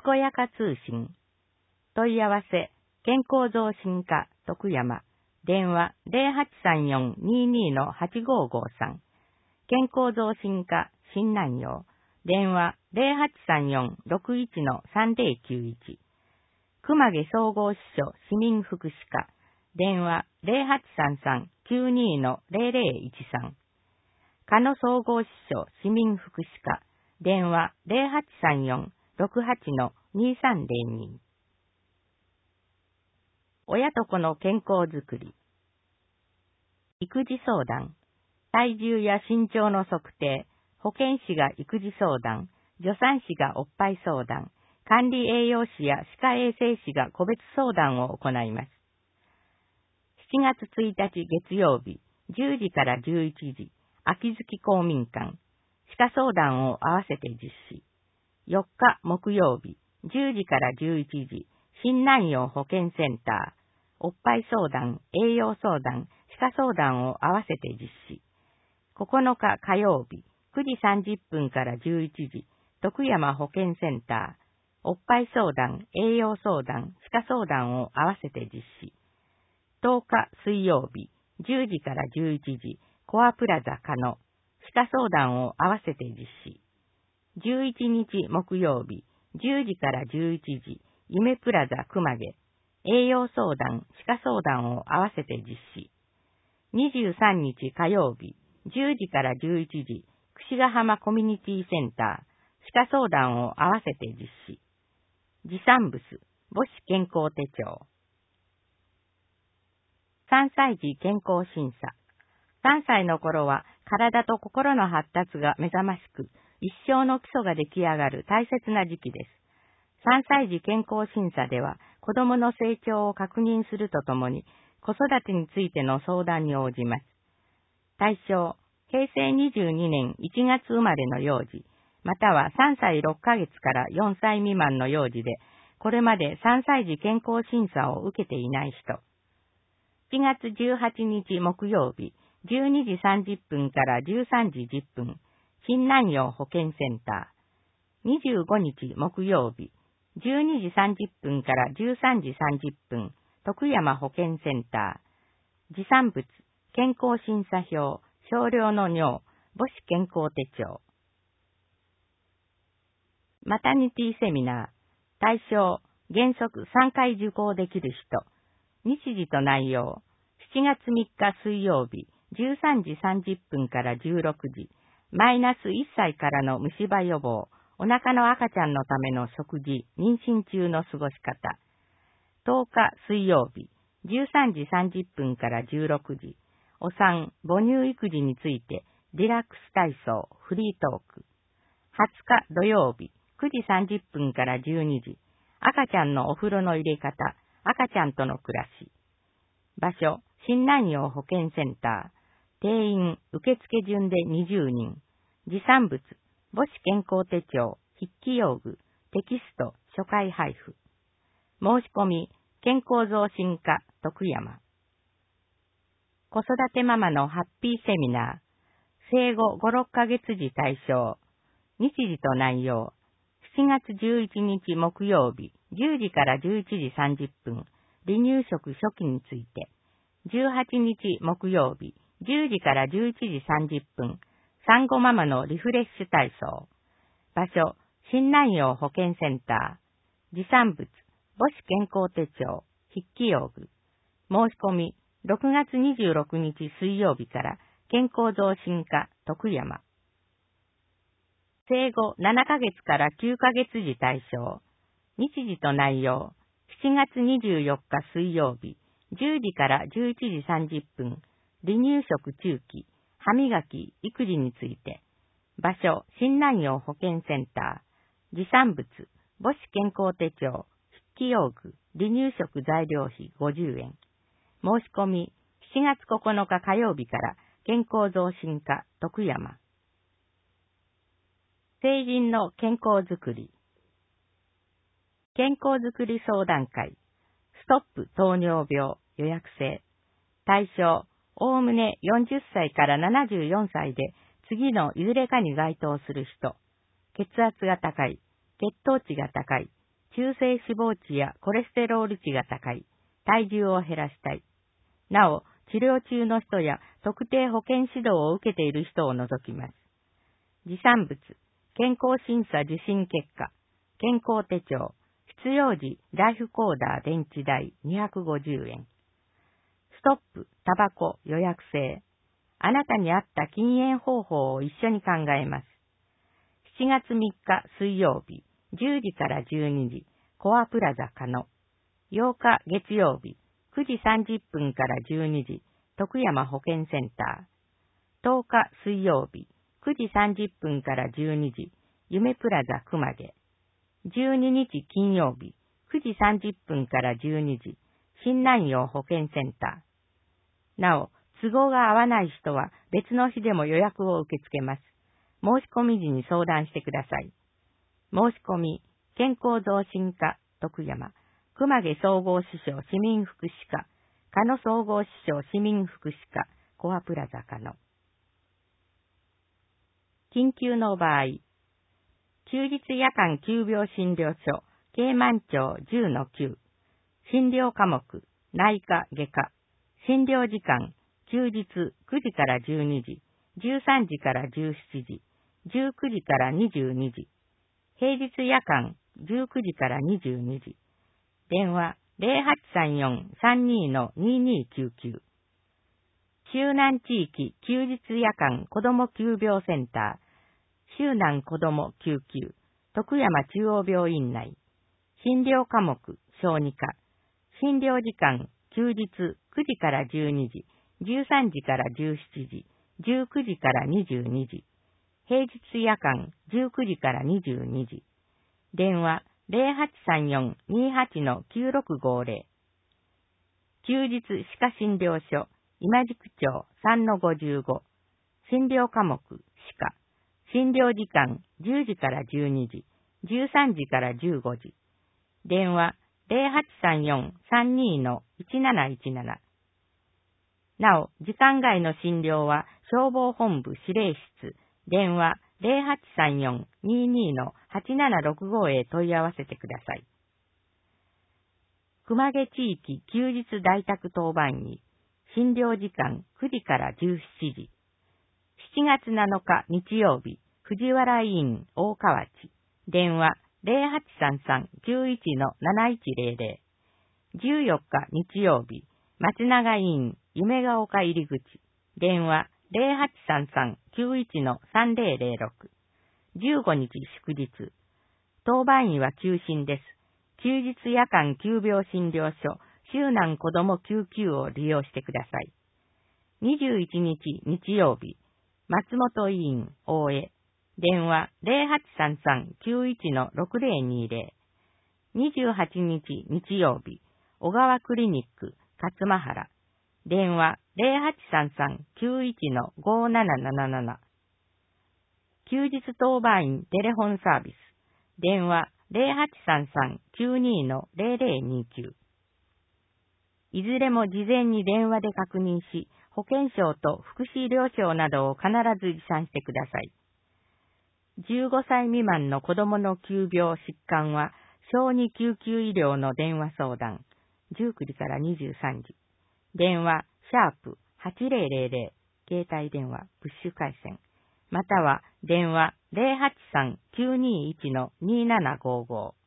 こやか通信。問い合わせ、健康増進課徳山。電話0834-22-8553。健康増進課新南陽。電話0834-61-3091。熊毛総合支所市民福祉課。電話0833-92-0013。鹿野総合支所市民福祉課。電話0834-68-2302。親と子の健康づくり。育児相談。体重や身長の測定。保健師が育児相談。助産師がおっぱい相談。管理栄養士や歯科衛生士が個別相談を行います。7月1日月曜日、10時から11時、秋月公民館。歯科相談を合わせて実施。4日木曜日、10時から11時、新南陽保健センター。おっぱい相談、栄養相談、歯科相談を合わせて実施。9日火曜日、9時30分から11時、徳山保健センター。おっぱい相談、栄養相談、歯科相談を合わせて実施。10日水曜日、10時から11時、コアプラザ鹿野。歯科相談を合わせて実施。11日木曜日、10時から11時、夢プラザ熊毛。栄養相談、歯科相談を合わせて実施。23日火曜日、10時から11時、櫛ヶ浜コミュニティセンター。歯科相談を合わせて実施。持参物、母子健康手帳。3歳児健康審査。3歳の頃は体と心の発達が目覚ましく、一生の基礎が出来上がる大切な時期です。3歳児健康審査では、子供の成長を確認するとともに、子育てについての相談に応じます。対象、平成22年1月生まれの幼児、または3歳6ヶ月から4歳未満の幼児で、これまで3歳児健康審査を受けていない人。7月18日木曜日、12時30分から13時10分、新南陽保健センター。25日木曜日、12時30分から13時30分、徳山保健センター。持参物、健康審査票、少量の尿、母子健康手帳。マタニティセミナー。対象、原則3回受講できる人。日時と内容。7月3日水曜日、13時30分から16時。マイナス1歳からの虫歯予防。お腹の赤ちゃんのための食事、妊娠中の過ごし方。10日水曜日、13時30分から16時。お産、母乳育児について、リラックス体操、フリートーク。20日土曜日、9時30分から12時。赤ちゃんのお風呂の入れ方、赤ちゃんとの暮らし。場所、新南陽保健センター。定員、受付順で20人。持参物、母子健康手帳、筆記用具、テキスト、初回配布。申し込み、健康増進課、徳山。子育てママのハッピーセミナー。生後5、6ヶ月時対象。日時と内容。7月11日木曜日、10時から11時30分、離乳食初期について。18日木曜日、10時から11時30分、産後ママのリフレッシュ体操。場所、新南陽保健センター。持参物、母子健康手帳、筆記用具。申し込み、6月26日水曜日から健康増進課徳山。生後7ヶ月から9ヶ月時対象。日時と内容。7月24日水曜日、10時から11時30分、離乳食中期、歯磨き、育児について。場所、新南陽保健センター。持参物、母子健康手帳、筆記用具、離乳食材料費50円。申し込み、7月9日火曜日から健康増進課徳山。成人の健康づくり。健康づくり相談会。ストップ糖尿病予約制。対象、おおむね40歳から74歳で次のいずれかに該当する人。血圧が高い、血糖値が高い、 中性脂肪値やコレステロール値が高い、体重を減らしたい。なお、治療中の人や特定保健指導を受けている人を除きます。持参物、健康審査受診結果、健康手帳、必要時ライフコーダー電池代250円。ストップ、タバコ予約制。あなたに合った禁煙方法を一緒に考えます。7月3日水曜日、10時から12時、コアプラザ可野。8日月曜日、9時30分から12時、徳山保健センター。10日水曜日、9時30分から12時、夢プラザ熊毛。12日金曜日、9時30分から12時、新南陽保健センター。なお、都合が合わない人は別の日でも予約を受け付けます。申し込み時に相談してください。申し込み、健康増進課、徳山、熊毛総合支所市民福祉課、加野総合支所市民福祉課、コアプラザ加野。緊急の場合、休日夜間急病診療所、京満町 10-9、診療科目、内科外科、診療時間、休日9時から12時、13時から17時、19時から22時、平日夜間19時から22時、電話0834-32-2299、周南地域休日夜間子ども急病センター、周南子ども救急、徳山中央病院内、診療科目、小児科、診療時間、休日9時から12時、13時から17時、19時から22時、平日夜間19時から22時、電話0834-28-9650、休日歯科診療所、今宿町 3-55、診療科目、歯科、診療時間10時から12時、13時から15時。電話0834-32-1717。なお、時間外の診療は消防本部指令室、電話0834-22-8765へ問い合わせてください。熊毛地域休日在宅当番医、診療時間9時から17時。7月7日日曜日、藤原医院大河内、電話0833-91-7100。14日日曜日、松永医院夢ヶ丘入り口、電話0833-91-3006。15日祝日、当番医は休診です。休日夜間急病診療所、周南子ども救急を利用してください。21日日曜日、松本医院大江、電話0833-91-6020。28日日曜日、小川クリニック勝間原、電話0833-91-5777。休日当番員テレフォンサービス、電話0833-92-0029。いずれも事前に電話で確認し、保健省と福祉医療省などを必ず持参してください。15歳未満の子供の急病疾患は、小児救急医療の電話相談、19時から23時。電話、#8000、携帯電話、プッシュ回線。または、電話083-921-2755。